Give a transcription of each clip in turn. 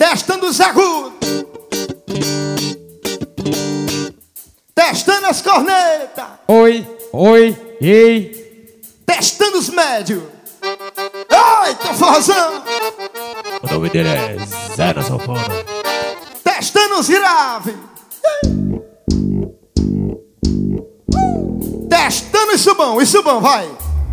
Testando os agudos, testando as cornetas. Oi, oi, ei. Testando os médios. Ai, tô forrozão. O nome dele é Zé da Sanfona. Testando os graves. Testando isso bom, vai.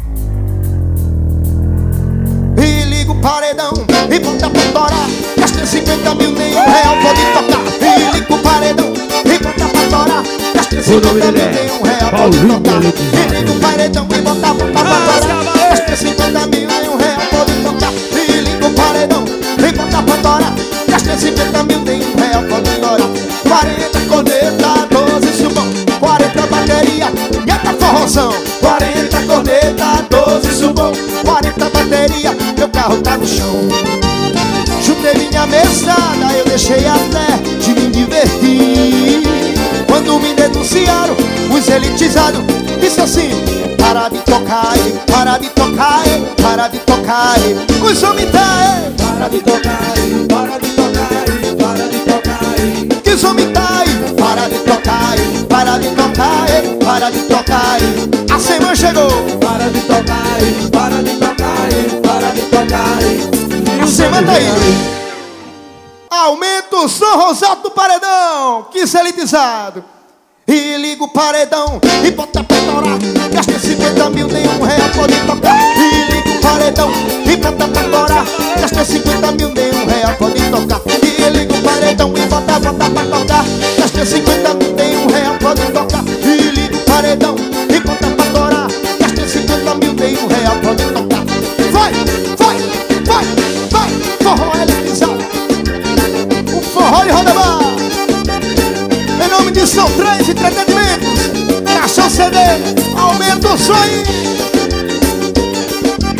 E liga o paredão e bota pra torar. Gasta 50 mil, nenhum real pode tocar. E liga o paredão e bota pra torar. Gasta 50 mil, nenhum real pode tocar. E liga o paredão e bota pra torar. Gasta 50 mil, nenhum real pode tocar. E liga o paredão e bota pra torar. Gasta 50 mil, nenhum real pode torar. 40 corneta, 12 chumão, 40 bateria, eita forrozão. 40 corneta, 12 chumão, 40 bateria, meu carro tá no chão. Chutei minha mesada, eu deixei até de me divertir. Quando me denunciaram, os elitizados disse assim: para de tocar, para de tocar, para de tocar. Os homens tá, para de tocar, para de tocar, para de tocar. que os homens tá, para de tocar, para de tocar, para de tocar. A semana chegou, Para de tocar, para de tocar, para de tocar. a semana tá aí. Aumenta o som rosado do paredão, que isso é elitizado. E liga o paredão e bota pra torar. Gasta 50 mil, nenhum real pode tocar. E liga o paredão e bota pra torar. Gasta 50 mil, nenhum real pode tocar. E liga o paredão e bota pra tocar. Gasta 50 mil, nenhum real pode tocar. E liga o paredão e bota pra torar. Gasta 50 mil, nenhum real pode tocar. Vai, vai, vai, vai, forró elitizado. O forró de Rodamar. Em nome de São Três Entretenimentos, Caixão CD, aumenta o som aí.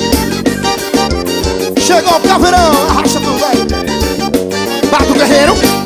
Chegou o Caveirão, arrasta tudo, vai. Bato Guerreiro.